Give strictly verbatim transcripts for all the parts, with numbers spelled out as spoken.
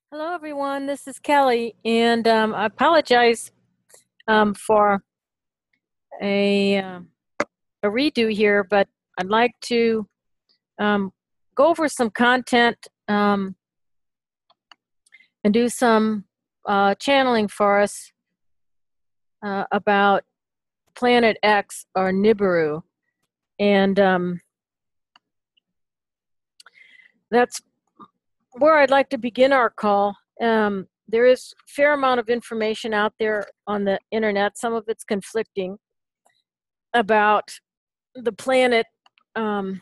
Hello, everyone. This is Kelly, and um, I apologize um, for a uh, a redo here, but I'd like to um, go over some content um, and do some uh, channeling for us uh, about Planet X or Nibiru, and um, that's where I'd like to begin our call. Um, there is a fair amount of information out there on the internet. Some of it's conflicting about the planet um,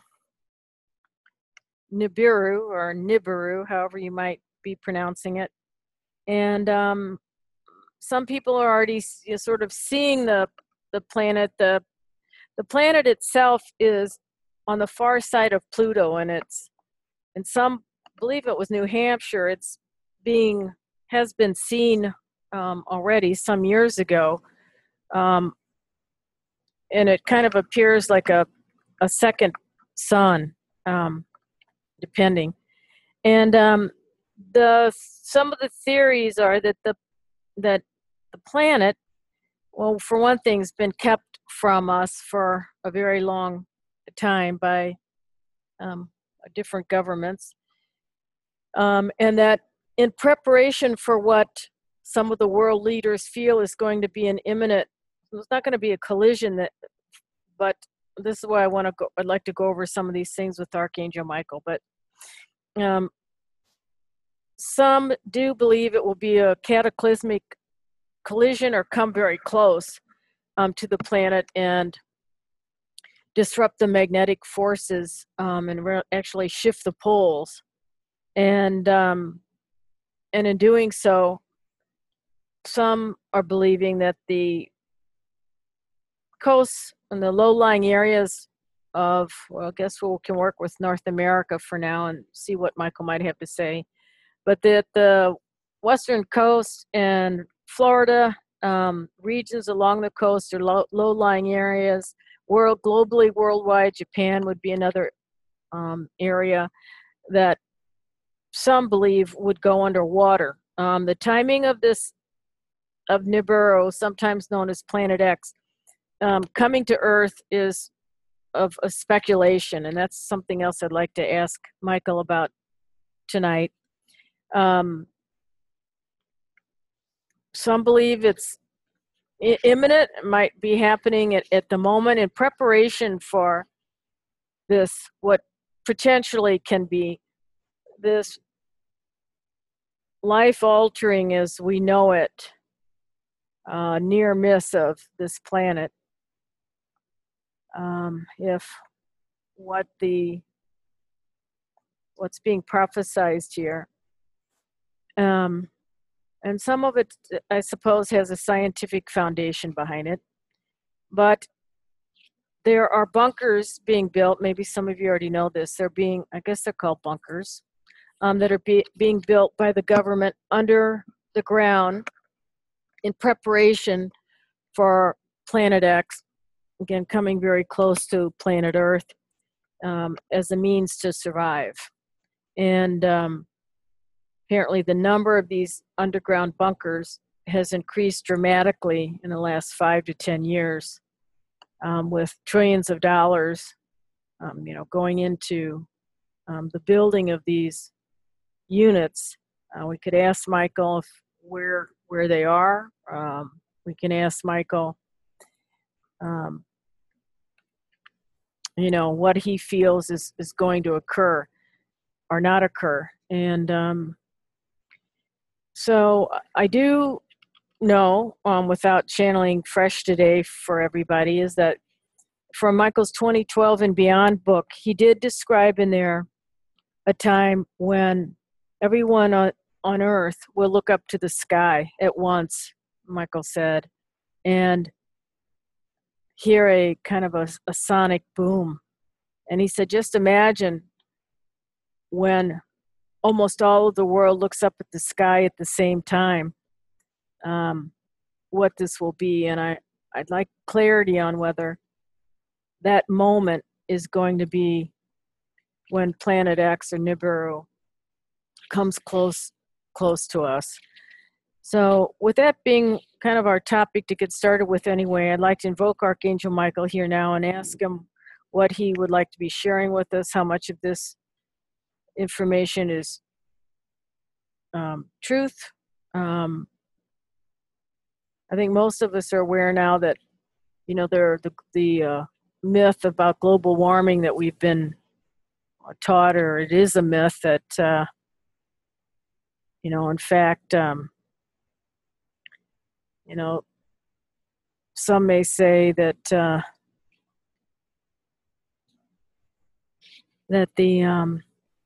Nibiru or Nibiru, however you might be pronouncing it. And um, some people are already you know, sort of seeing the the planet. The the planet itself is on the far side of Pluto, and it's and some believe it was New Hampshire. It's being has been seen um, already some years ago, um, and it kind of appears like a a second sun, um, depending. And um, the some of the theories are that the that the planet, well, for one thing, has been kept from us for a very long time by um, different governments, um, and that in preparation for what some of the world leaders feel is going to be an imminent, it's not going to be a collision, that, but this is why I want to go. I'd like to go over some of these things with Archangel Michael, but. Um, Some do believe it will be a cataclysmic collision or come very close um, to the planet and disrupt the magnetic forces um, and re- actually shift the poles. And um, and in doing so, some are believing that the coasts and the low-lying areas of, well, I guess we can work with North America for now and see what Michael might have to say, but that the western coast and Florida, um, regions along the coast, or low, low-lying areas, world globally, worldwide. Japan would be another um, area that some believe would go underwater. Um, the timing of this of Nibiru, sometimes known as Planet X, um, coming to Earth is of a speculation, and that's something else I'd like to ask Michael about tonight. Um, some believe it's imminent, it might be happening at, at the moment in preparation for this, what potentially can be this life altering as we know it, uh, near miss of this planet. Um, if what the what's being prophesized here, um, and some of it, I suppose, has a scientific foundation behind it, but there are bunkers being built. Maybe some of you already know this. They're being, I guess they're called bunkers, um, that are be, being built by the government under the ground in preparation for Planet X, again, coming very close to planet Earth, um, as a means to survive. And um, apparently the number of these underground bunkers has increased dramatically in the last five to ten years, um, with trillions of dollars, um, you know, going into um, the building of these units. Uh, we could ask Michael if where where they are. Um, we can ask Michael, um, you know, what he feels is, is going to occur or not occur. And um, so I do know, um, without channeling fresh today for everybody, is that from Michael's twenty twelve and Beyond book, he did describe in there a time when everyone on, on Earth will look up to the sky at once, Michael said, and hear a kind of a, a sonic boom. And he said, just imagine when almost all of the world looks up at the sky at the same time, um, what this will be. And I, I'd like clarity on whether that moment is going to be when Planet X or Nibiru comes close close to us. So with that being kind of our topic to get started with anyway, I'd like to invoke Archangel Michael here now and ask him what he would like to be sharing with us, how much of this information is um, truth. Um, I think most of us are aware now that, you know, there the, the uh, myth about global warming that we've been taught, or it is a myth that, uh, you know, in fact, um, you know, some may say that uh, that the um,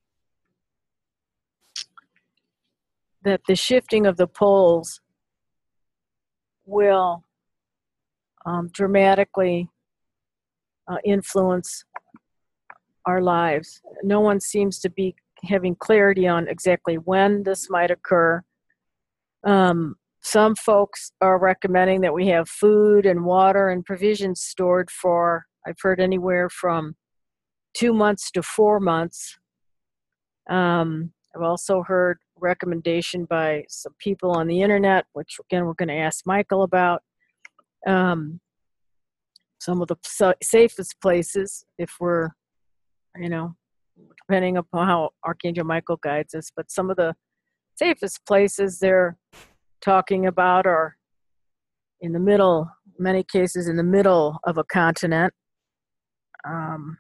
that the shifting of the poles will um, dramatically uh, influence our lives. No one seems to be having clarity on exactly when this might occur. Um, some folks are recommending that we have food and water and provisions stored for, I've heard, anywhere from two months to four months. Um, I've also heard recommendation by some people on the internet, which again we're going to ask Michael about. Um, some of the sa- safest places, if we're, you know, depending upon how Archangel Michael guides us, but some of the safest places they're talking about are in the middle, many cases in the middle of a continent, um,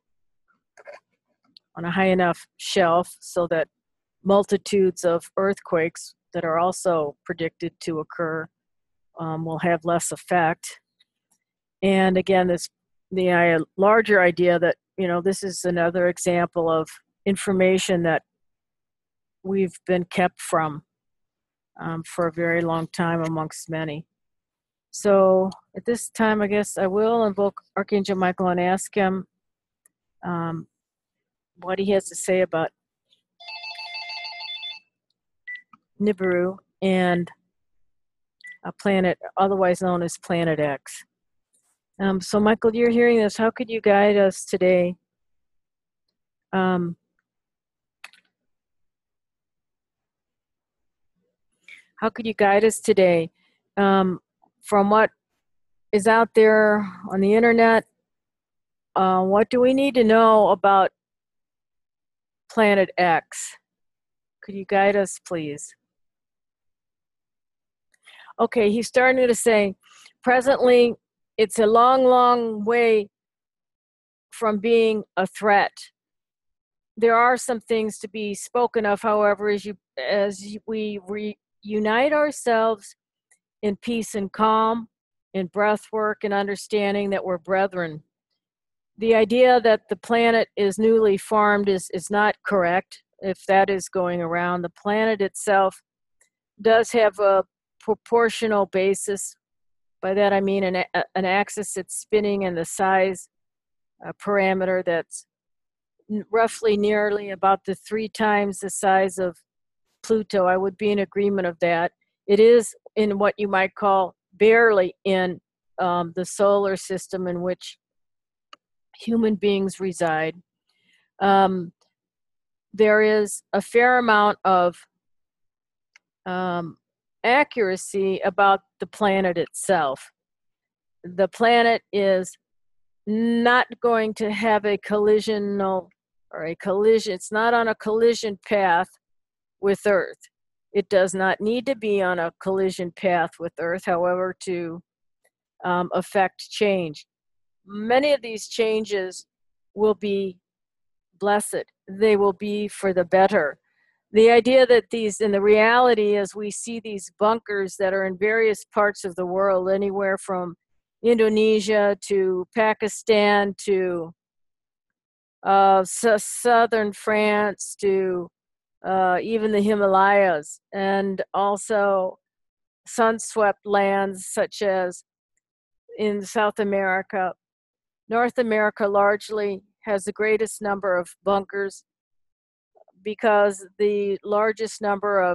on a high enough shelf so that multitudes of earthquakes that are also predicted to occur um, will have less effect. And again, this the uh, larger idea that, you know, this is another example of information that we've been kept from um, for a very long time amongst many. So at this time, I guess I will invoke Archangel Michael and ask him um, what he has to say about Nibiru and a planet otherwise known as Planet X. Um, so Michael, you're hearing this. How could you guide us today? Um, how could you guide us today um, from what is out there on the internet? Uh, what do we need to know about Planet X? Could you guide us, please? Okay, he's starting to say, presently, it's a long, long way from being a threat. There are some things to be spoken of, however, as you as we reunite ourselves in peace and calm, in breath work and understanding that we're brethren. The idea that the planet is newly formed is, is not correct, if that is going around. The planet itself does have a proportional basis. By that I mean an, an axis that's spinning and the size uh, parameter that's roughly nearly about the three times the size of Pluto. I would be in agreement of that. It is in what you might call barely in um, the solar system in which human beings reside. Um, there is a fair amount of um, accuracy about the planet itself. The planet is not going to have a collisional or a collision. It's not on a collision path with Earth. It does not need to be on a collision path with Earth, however, to um, affect change. Many of these changes will be blessed. They will be for the better. The idea that these, and the reality is we see these bunkers that are in various parts of the world, anywhere from Indonesia to Pakistan to uh, s- southern France to uh, even the Himalayas, and also sun-swept lands such as in South America. North America largely has the greatest number of bunkers because the largest number of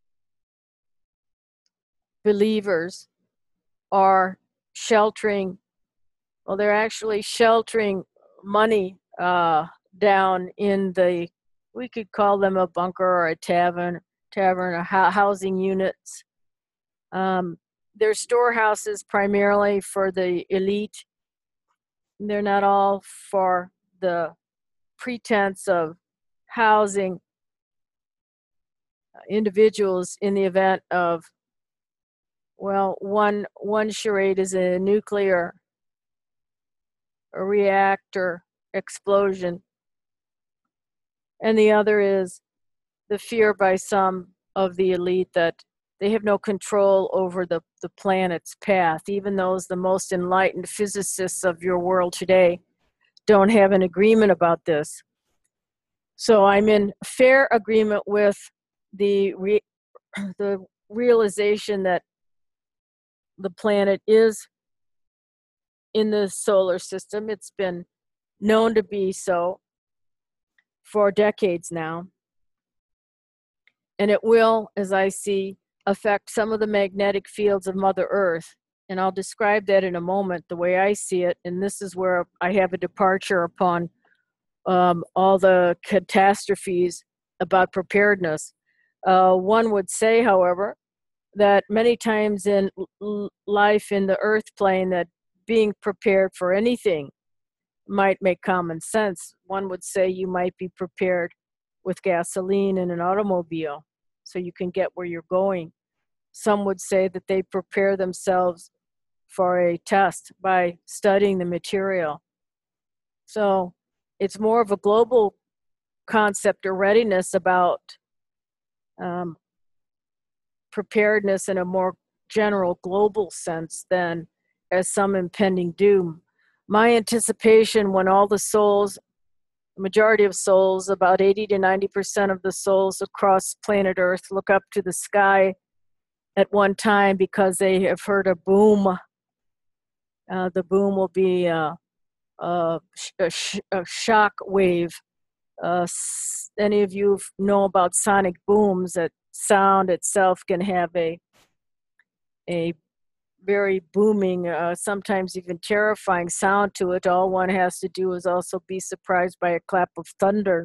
believers are sheltering, well, they're actually sheltering money uh, down in the, we could call them a bunker or a tavern, tavern, or housing units. Um, they're storehouses primarily for the elite. They're not all for the pretense of housing individuals in the event of, well, one one charade is a nuclear a reactor explosion, and the other is the fear by some of the elite that they have no control over the, the planet's path. Even those the most enlightened physicists of your world today don't have an agreement about this. So I'm in fair agreement with the re- the realization that the planet is in the solar system. It's been known to be so for decades now. And it will, as I see, affect some of the magnetic fields of Mother Earth. And I'll describe that in a moment, the way I see it. And this is where I have a departure upon um, all the catastrophes about preparedness. Uh, one would say, however, that many times in l- life in the earth plane, that being prepared for anything might make common sense. One would say you might be prepared with gasoline in an automobile so you can get where you're going. Some would say that they prepare themselves for a test by studying the material. So it's more of a global concept or readiness about um, preparedness in a more general global sense than as some impending doom. My anticipation, when all the souls, the majority of souls, about eighty to ninety percent of the souls across planet Earth, look up to the sky at one time because they have heard a boom. Uh, the boom will be uh, a, a, sh- a shock wave. Uh, s- any of you know about sonic booms? That sound itself can have a a very booming, uh, sometimes even terrifying sound to it. All one has to do is also be surprised by a clap of thunder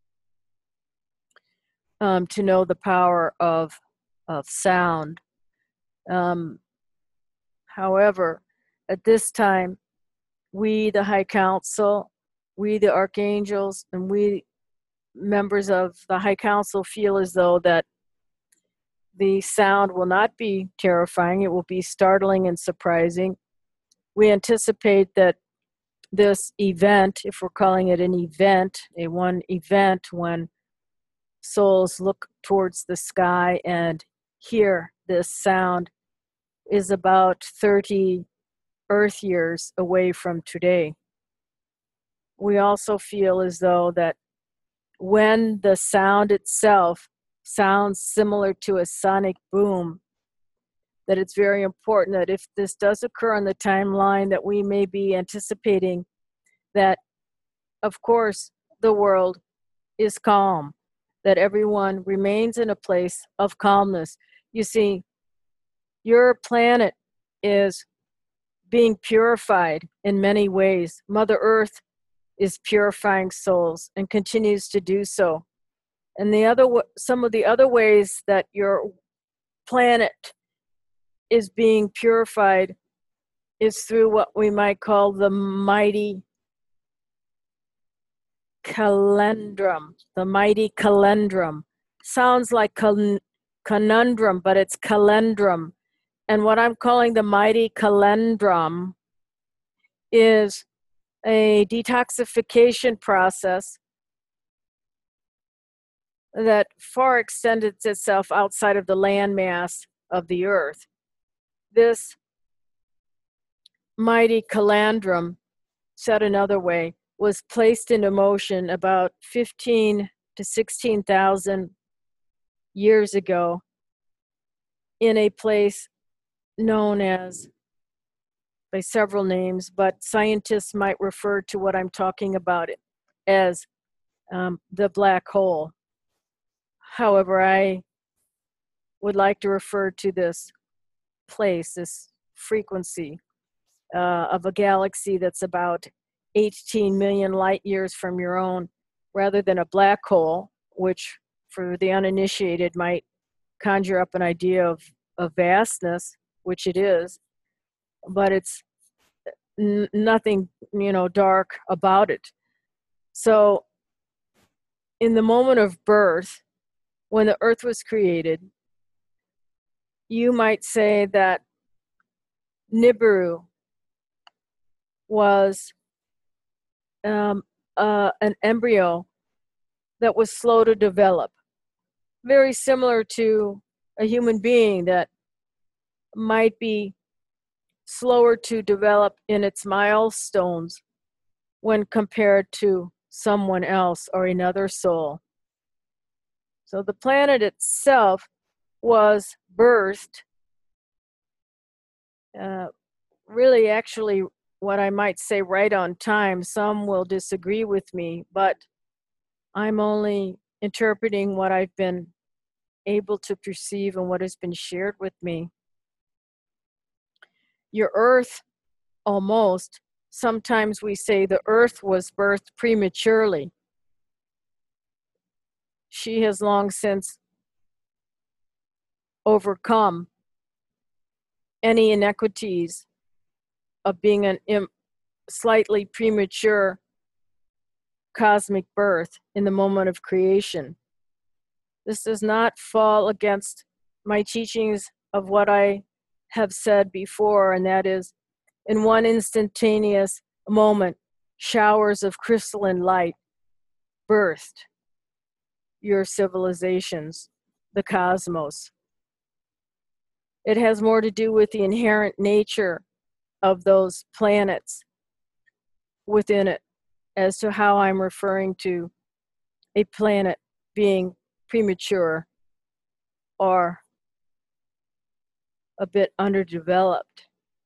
um, to know the power of of sound. Um, however, at this time, we, the High Council, we, the archangels, and we, members of the High Council, feel as though that the sound will not be terrifying. It will be startling and surprising. We anticipate that this event, if we're calling it an event, a one event when souls look towards the sky and hear this sound, is about thirty Earth years away from today. We also feel as though that when the sound itself sounds similar to a sonic boom, that it's very important that if this does occur on the timeline, that we may be anticipating that, of course, the world is calm, that everyone remains in a place of calmness. You see, your planet is being purified in many ways. Mother Earth is purifying souls and continues to do so. And the other, some of the other ways that your planet is being purified is through what we might call the mighty calendrum. The mighty calendrum sounds like con- conundrum, but it's calendrum. And what I'm calling the mighty calendrum is a detoxification process that far extended itself outside of the landmass of the earth. This mighty calendrum, said another way, was placed into motion about fifteen to sixteen thousand years ago in a place known as, by several names, but scientists might refer to what I'm talking about as um, the black hole. However, I would like to refer to this place, this frequency uh, of a galaxy that's about eighteen million light years from your own, rather than a black hole, which for the uninitiated might conjure up an idea of, of vastness, which it is, but it's n- nothing, you know, dark about it. So in the moment of birth, when the earth was created, you might say that Nibiru was um, uh, an embryo that was slow to develop, very similar to a human being that might be slower to develop in its milestones when compared to someone else or another soul. So the planet itself was birthed, uh, really actually what I might say right on time. Some will disagree with me, but I'm only interpreting what I've been able to perceive and what has been shared with me. Your earth, almost, sometimes we say the earth was birthed prematurely. She has long since overcome any inequities of being an im- slightly premature cosmic birth in the moment of creation. This does not fall against my teachings of what I have said before, and that is, in one instantaneous moment, showers of crystalline light birthed your civilizations, the cosmos. It has more to do with the inherent nature of those planets within it as to how I'm referring to a planet being premature or a bit underdeveloped.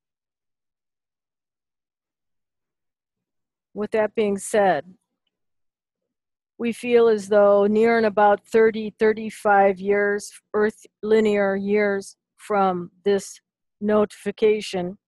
With that being said, we feel as though near and about thirty, thirty-five years, Earth linear years from this notification,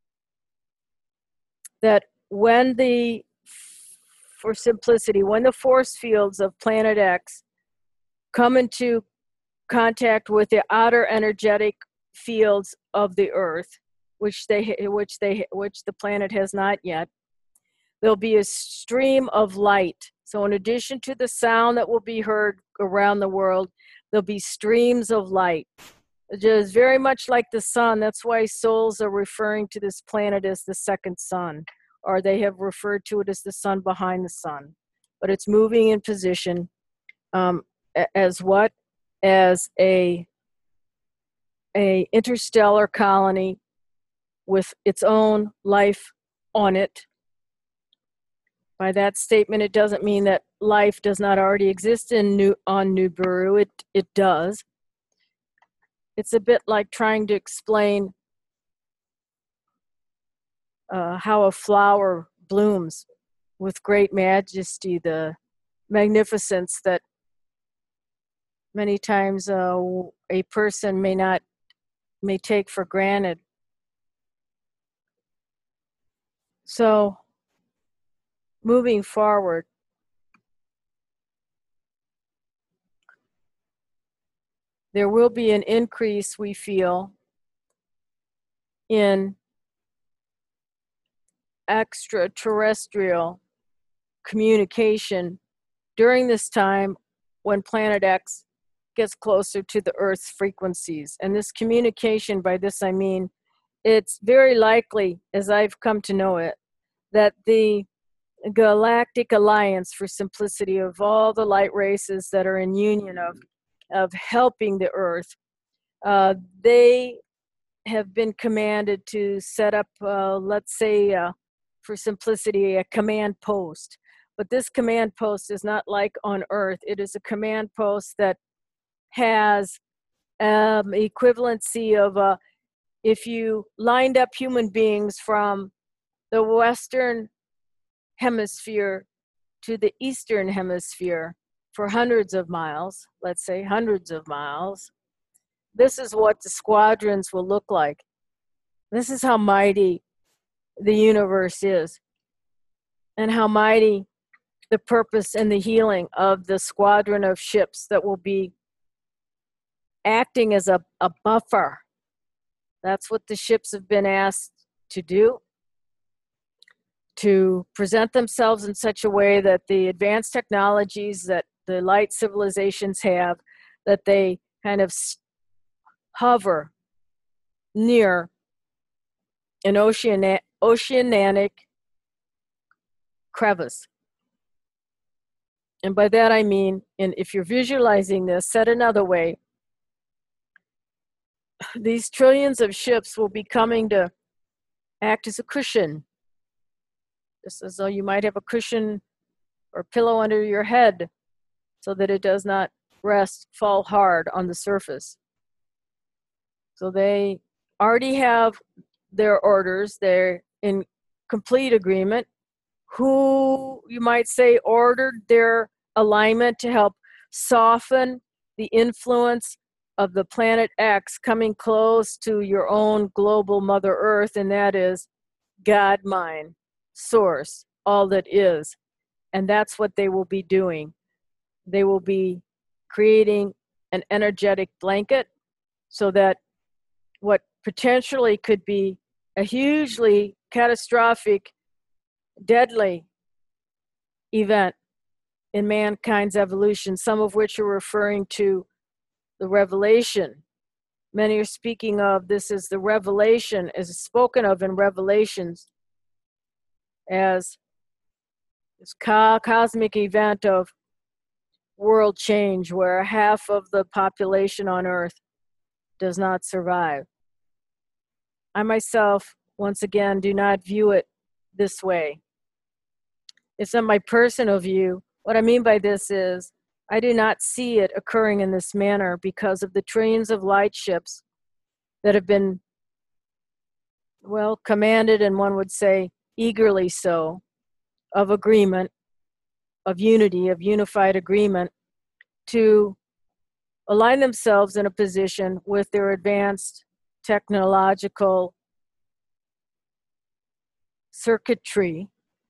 that when the, for simplicity, when the force fields of Planet X come into contact with the outer energetic fields of the Earth, which they, which they, which the planet has not yet, there'll be a stream of light. So in addition to the sound that will be heard around the world, there'll be streams of light. Just very much like the sun. That's why souls are referring to this planet as the second sun, or they have referred to it as the sun behind the sun. But it's moving in position um, as what? As a, a interstellar colony with its own life on it. By that statement, it doesn't mean that life does not already exist in New, on Nibiru. It, it does. It's a bit like trying to explain uh, how a flower blooms with great majesty, the magnificence that many times uh, a person may not, may take for granted. So, moving forward, there will be an increase, we feel, in extraterrestrial communication during this time when Planet X gets closer to the Earth's frequencies. And this communication, by this I mean, it's very likely, as I've come to know it, that the Galactic Alliance, for simplicity, of all the light races that are in union of, of helping the Earth, uh, they have been commanded to set up, uh, let's say, uh, for simplicity, a command post. But this command post is not like on Earth. It is a command post that has um, equivalency of uh, if you lined up human beings from the Western Hemisphere to the Eastern Hemisphere for hundreds of miles, let's say hundreds of miles, this is what the squadrons will look like. This is how mighty the universe is, and how mighty the purpose and the healing of the squadron of ships that will be acting as a, a buffer. That's what the ships have been asked to do, to present themselves in such a way that the advanced technologies that the light civilizations have, that they kind of hover near an oceana oceanic crevice. And by that I mean, and if you're visualizing this, said another way, these trillions of ships will be coming to act as a cushion, just as though you might have a cushion or pillow under your head so that it does not rest, fall hard on the surface. So they already have their orders, they're in complete agreement. Who, you might say, ordered their alignment to help soften the influence of the planet X coming close to your own global Mother Earth, and that is God mind, source, all that is. And that's what they will be doing. They will be creating an energetic blanket so that what potentially could be a hugely catastrophic, deadly event in mankind's evolution, some of which are referring to the revelation. Many are speaking of this as the revelation, as spoken of in Revelations, as this co cosmic event of world change where half of the population on Earth does not survive. I myself, once again, do not view it this way. It's not my personal view. What I mean by this is I do not see it occurring in this manner because of the trillions of light ships that have been, well, commanded, and one would say eagerly so, of agreement, of unity, of unified agreement, to align themselves in a position with their advanced technological circuitry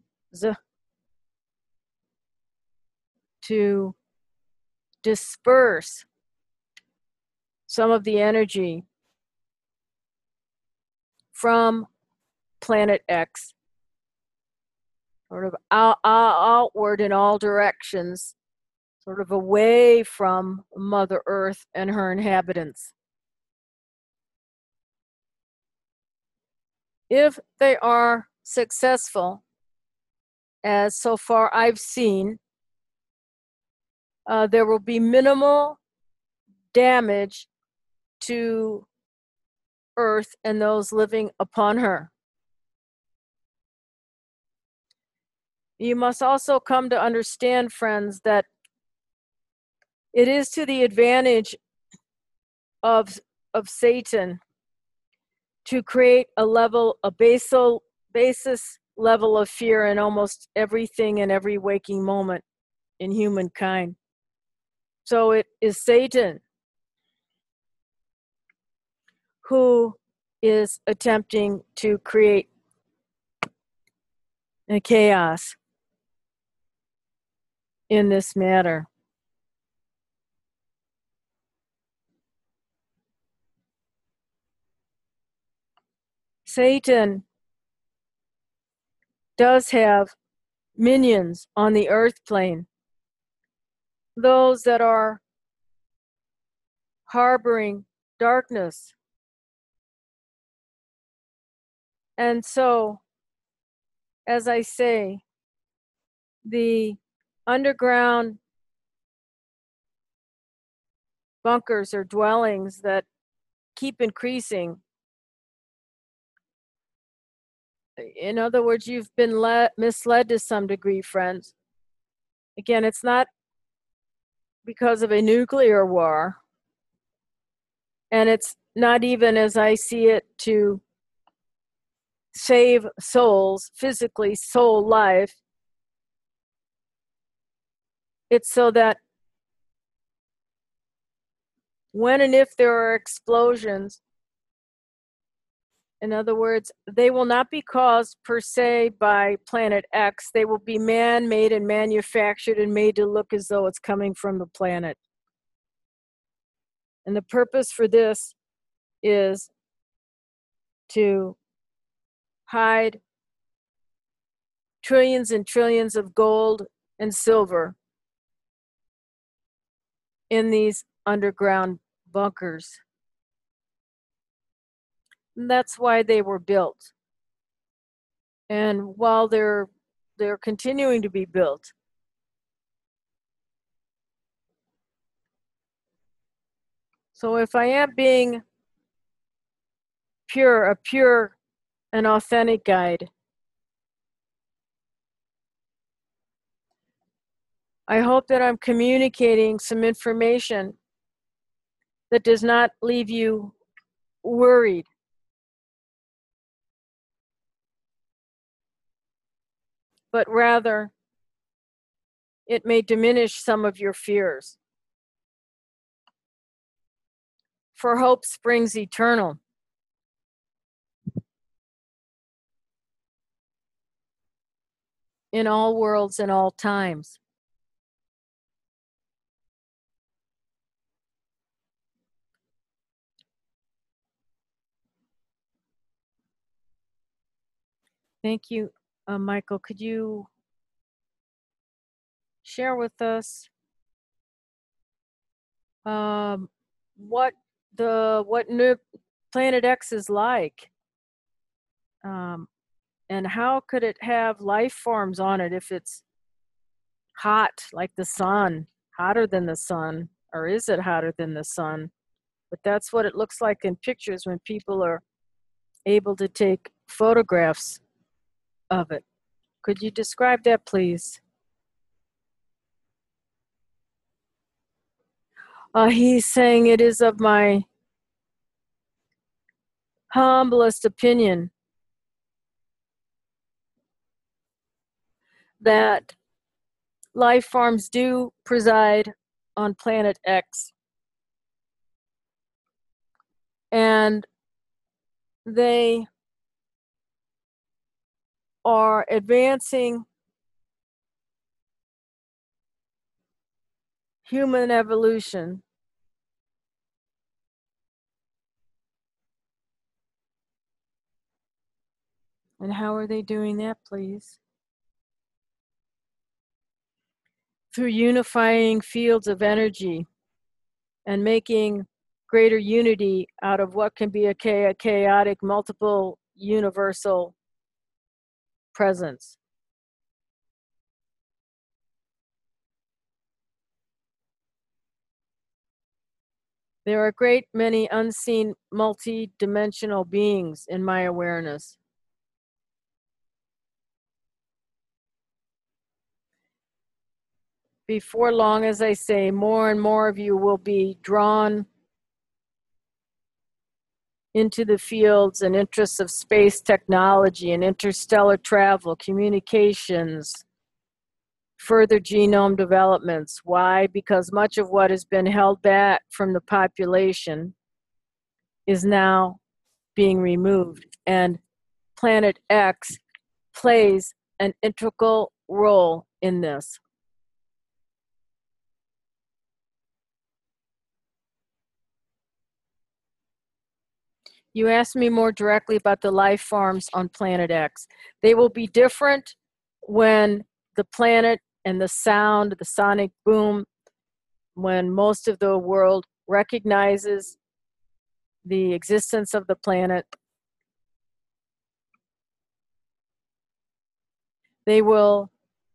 to disperse some of the energy from planet X, sort of out, outward in all directions, sort of away from Mother Earth and her inhabitants. If they are successful, as so far I've seen, uh, there will be minimal damage to Earth and those living upon her. You must also come to understand, friends, that it is to the advantage of, of Satan to create a level, a basal, basis level of fear in almost everything and every waking moment in humankind. So it is Satan who is attempting to create a chaos in this matter. Satan does have minions on the earth plane, those that are harboring darkness. And so, as I say, the underground bunkers or dwellings that keep increasing. In other words, you've been led, misled to some degree, friends. Again, it's not because of a nuclear war, and it's not even, as I see it, to save souls, physically, soul life. It's so that when and if there are explosions, in other words, they will not be caused per se by planet X. They will be man-made and manufactured and made to look as though it's coming from the planet. And the purpose for this is to hide trillions and trillions of gold and silver in these underground bunkers. And that's why they were built. And while they're they're continuing to be built, so if I am being pure, a pure and authentic guide, I hope that I'm communicating some information that does not leave you worried. But rather, it may diminish some of your fears. For hope springs eternal. In all worlds and all times. Thank you, uh, Michael. Could you share with us um, what the what new Planet X is like, um, and how could it have life forms on it if it's hot like the sun, hotter than the sun, or is it hotter than the sun? But that's what it looks like in pictures when people are able to take photographs of it. Could you describe that, please? Uh, he's saying it is of my humblest opinion that life forms do preside on Planet X. And they are advancing human evolution. And how are they doing that, please? Through unifying fields of energy and making greater unity out of what can be a chaotic, multiple, universal presence. There are a great many unseen multi-dimensional beings in my awareness. Before long, as I say, more and more of you will be drawn into the fields and interests of space technology and interstellar travel, communications, further genome developments. Why? Because much of what has been held back from the population is now being removed, and Planet X plays an integral role in this. You asked me more directly about the life forms on Planet X. They will be different when the planet and the sound, the sonic boom, when most of the world recognizes the existence of the planet, they will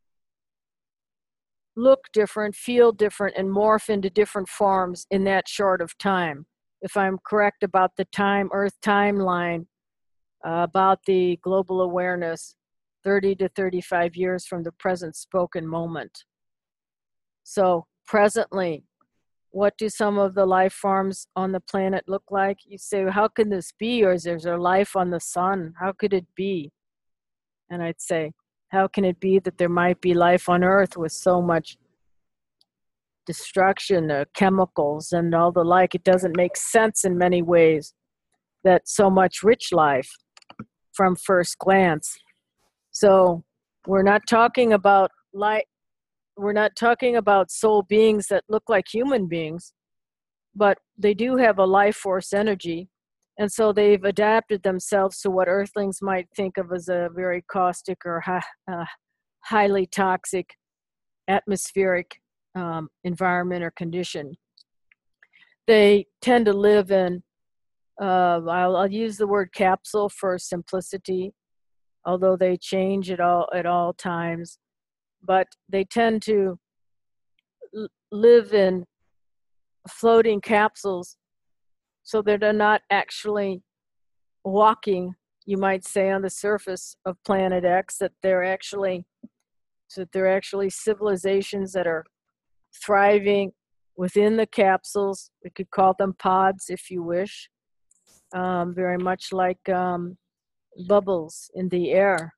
look different, feel different, and morph into different forms in that short of time. If I'm correct about the time, Earth timeline, uh, about the global awareness, thirty to thirty-five years from the present spoken moment. So presently, what do some of the life forms on the planet look like? You say, how can this be? Or is there life on the sun? How could it be? And I'd say, how can it be that there might be life on Earth with so much destruction, uh, chemicals, and all the like? It doesn't make sense in many ways that so much rich life from first glance. So we're not talking about light. We're not talking about soul beings that look like human beings. but they do have a life force energy. And so they've adapted themselves to what Earthlings might think of as a very caustic or high, uh, highly toxic atmospheric um, environment or condition. They tend to live in, uh, I'll, I'll use the word capsule for simplicity, although they change at all, at all times. But they tend to l- live in floating capsules so that they're not actually walking, you might say, on the surface of planet X, that they're actually, so that they're actually civilizations that are thriving within the capsules. We could call them pods if you wish, um, very much like um, bubbles in the air.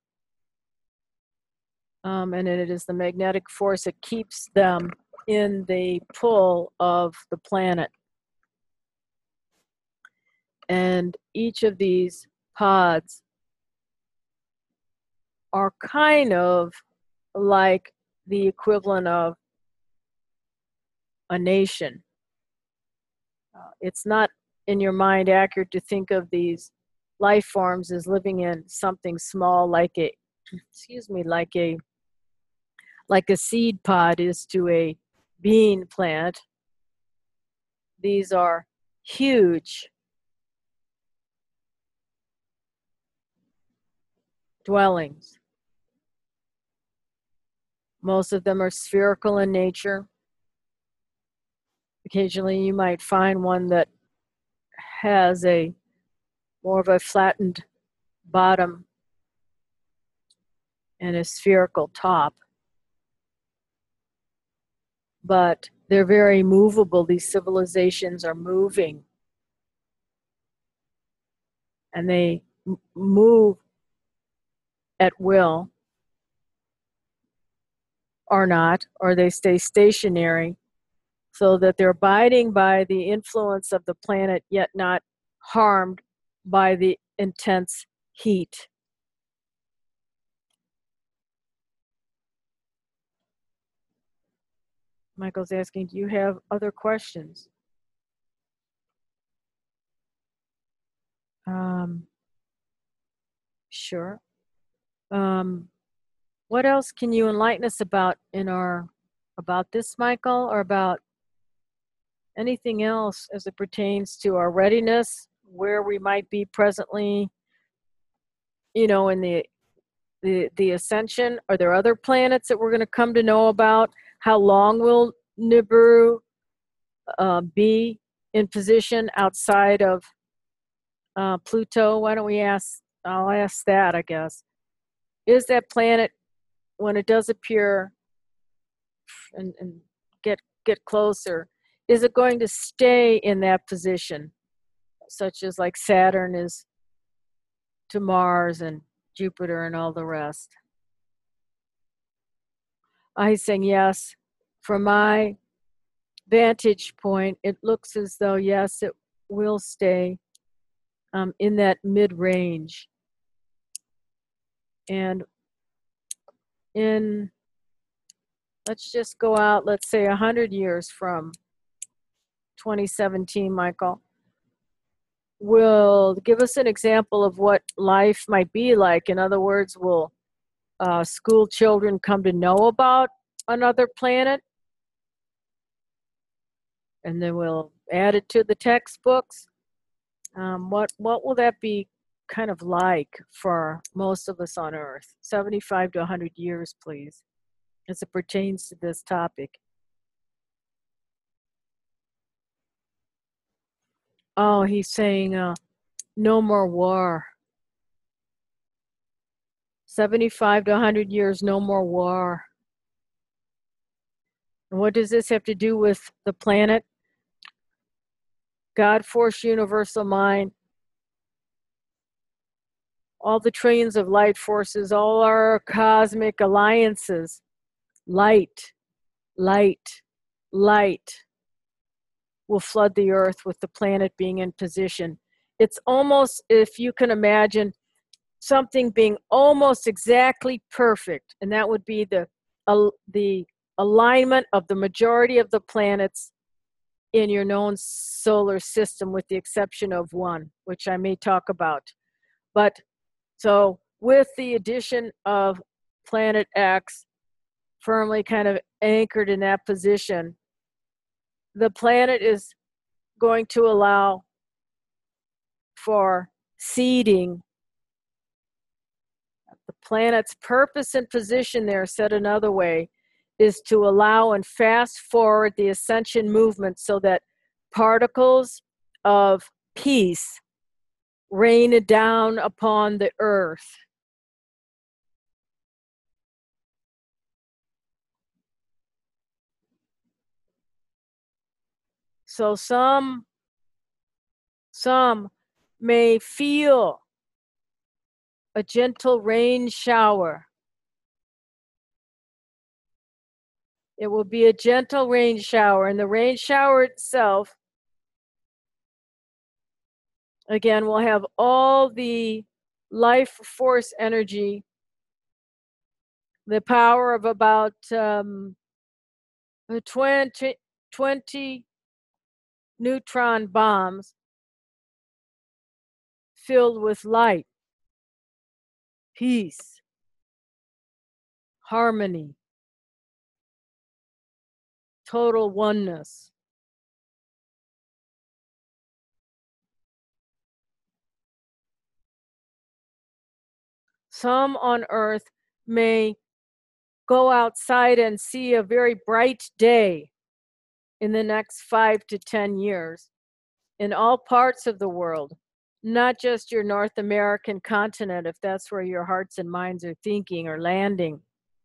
Um, and it is the magnetic force that keeps them in the pull of the planet. And each of these pods are kind of like the equivalent of a nation. Uh, it's not in your mind accurate to think of these life forms as living in something small like a, excuse me, like a, like a seed pod is to a bean plant. These are huge dwellings. Most of them are spherical in nature. Occasionally you might find one that has a more of a flattened bottom and a spherical top. But they're very movable. These civilizations are moving. And they m- move at will or not, or they stay stationary, so that they're abiding by the influence of the planet, yet not harmed by the intense heat. Michael's asking, do you have other questions? Um, sure. Um, what else can you enlighten us about in our, about this, Michael, or about anything else as it pertains to our readiness, where we might be presently, you know, in the the, the ascension? Are there other planets that we're going to come to know about? How long will Nibiru uh, be in position outside of uh, Pluto? Why don't we ask, I'll ask that, I guess. Is that planet, when it does appear and, and get, get closer, is it going to stay in that position, such as like Saturn is to Mars and Jupiter and all the rest? I'm saying yes. From my vantage point, it looks as though, yes, it will stay um, in that mid-range. And in, let's just go out, let's say one hundred years from twenty seventeen, Michael, will give us an example of what life might be like. In other words, will uh, school children come to know about another planet? And then we'll add it to the textbooks. Um, what, what will that be kind of like for most of us on Earth? seventy-five to one hundred years, please, as it pertains to this topic. Oh, he's saying uh, no more war. seventy-five to one hundred years, no more war. And what does this have to do with the planet? God, force, universal mind, all the trillions of light forces, all our cosmic alliances, light, light, light will flood the earth with the planet being in position. It's almost, if you can imagine, something being almost exactly perfect, and that would be the, uh, the alignment of the majority of the planets in your known solar system, with the exception of one, which I may talk about. But so with the addition of planet X firmly kind of anchored in that position, the planet is going to allow for seeding. The planet's purpose and position there, said another way, is to allow and fast forward the ascension movement so that particles of peace rain down upon the earth. So some, some may feel a gentle rain shower. It will be a gentle rain shower, and the rain shower itself, again, will have all the life force energy, the power of about um, twenty, twenty neutron bombs filled with light, peace, harmony, total oneness. Some on Earth may go outside and see a very bright day in the next five to ten years in all parts of the world, not just your North American continent, if that's where your hearts and minds are thinking or landing,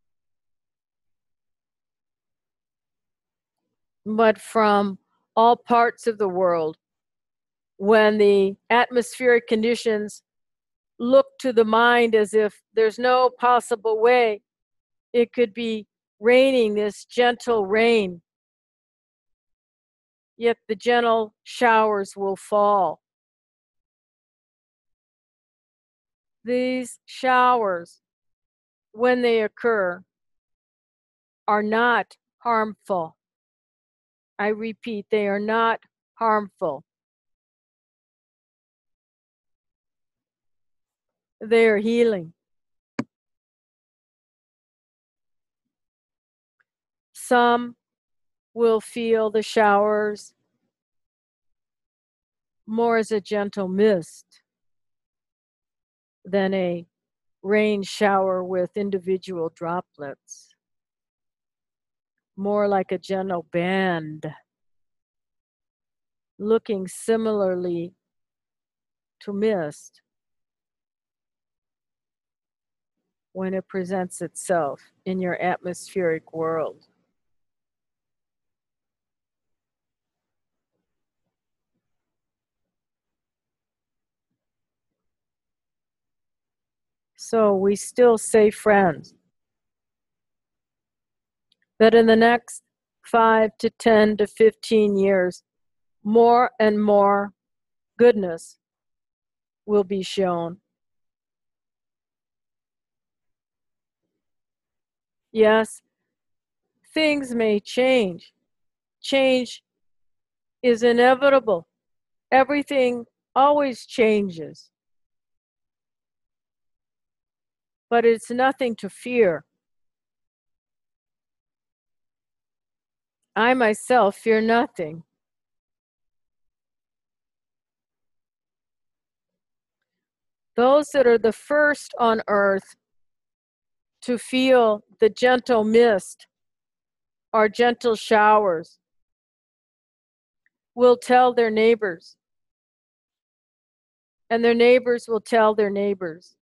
but from all parts of the world, when the atmospheric conditions look to the mind as if there's no possible way it could be raining this gentle rain, yet the gentle showers will fall. These showers, when they occur, are not harmful. I repeat, they are not harmful. They are healing. Some will feel the showers more as a gentle mist than a rain shower with individual droplets, more like a gentle band, looking similarly to mist when it presents itself in your atmospheric world. So we still say, friends, that in the next five to ten to fifteen years, more and more goodness will be shown. Yes, things may change. Change is inevitable. Everything always changes. But it's nothing to fear. I myself fear nothing. Those that are the first on earth to feel the gentle mist or gentle showers will tell their neighbors, and their neighbors will tell their neighbors.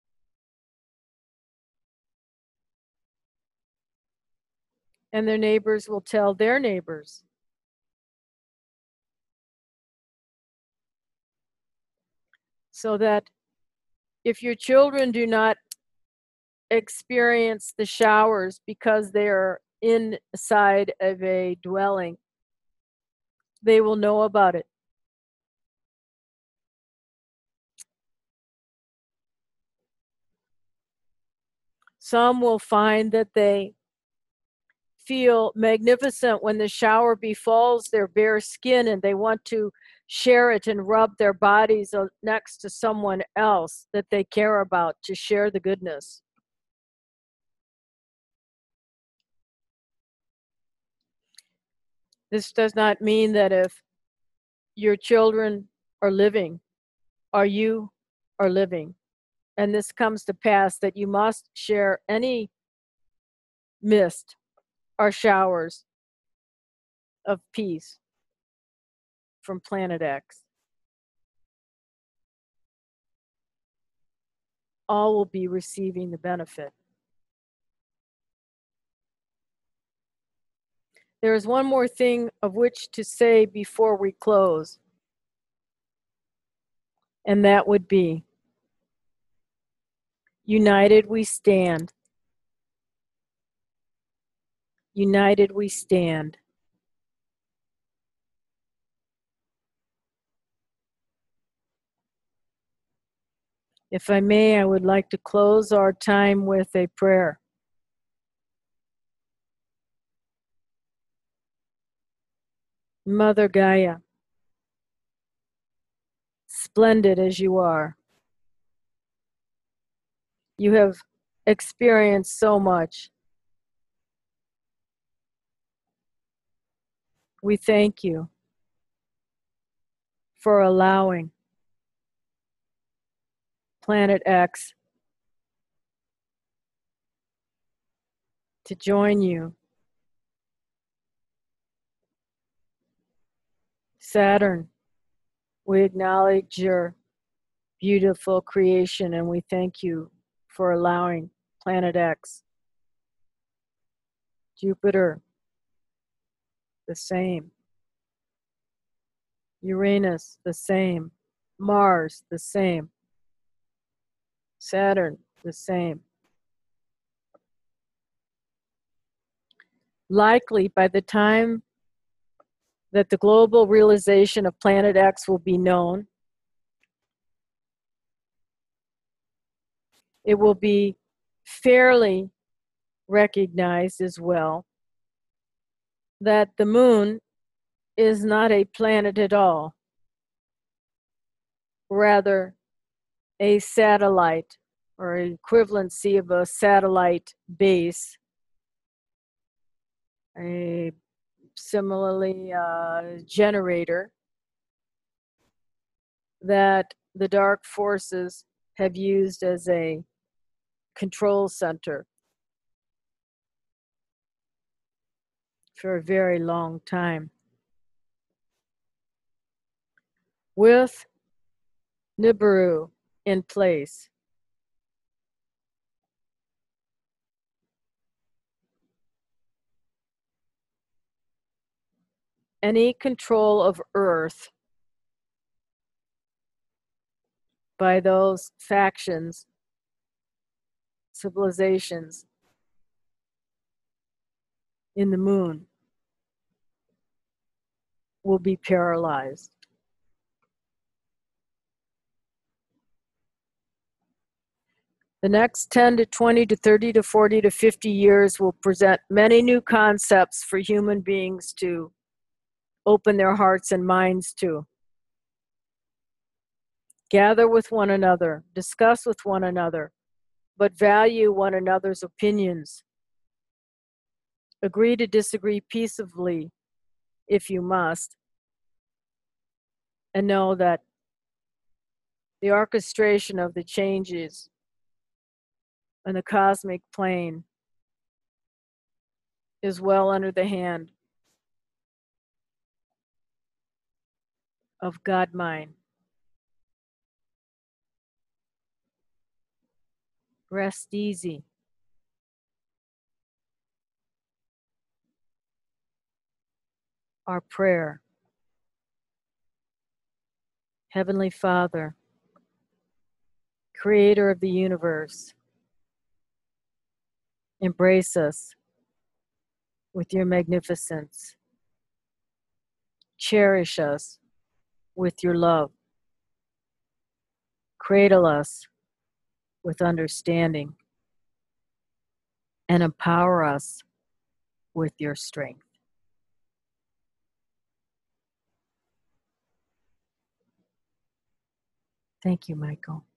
And their neighbors will tell their neighbors. So that if your children do not experience the showers because they're inside of a dwelling, they will know about it. Some will find that they feel magnificent when the shower befalls their bare skin and they want to share it and rub their bodies next to someone else that they care about to share the goodness. This does not mean that if your children are living, or you are living, and this comes to pass, that you must share any mist or showers of peace from Planet X. All will be receiving the benefit. There is one more thing of which to say before we close, and that would be, united we stand. United we stand. If I may, I would like to close our time with a prayer. Mother Gaia, splendid as you are, you have experienced so much. We thank you for allowing Planet X to join you. Saturn, we acknowledge your beautiful creation and we thank you for allowing Planet X. Jupiter, the same. Uranus, the same. Mars, the same. Saturn, the same. Likely by the time that the global realization of Planet X will be known, it will be fairly recognized as well that the moon is not a planet at all, rather a satellite or equivalency of a satellite base, a similarly uh, generator that the dark forces have used as a control center for a very long time. With Nibiru in place, any control of Earth by those factions, civilizations in the moon will be paralyzed. The next ten to twenty to thirty to forty to fifty years will present many new concepts for human beings to open their hearts and minds to. Gather with one another, discuss with one another, but value one another's opinions. Agree to disagree peaceably if you must, and know that the orchestration of the changes in the cosmic plane is well under the hand of God Mind. Rest easy. Our prayer. Heavenly Father, Creator of the universe, embrace us with your magnificence. Cherish us with your love. Cradle us with understanding and empower us with your strength. Thank you, Michael.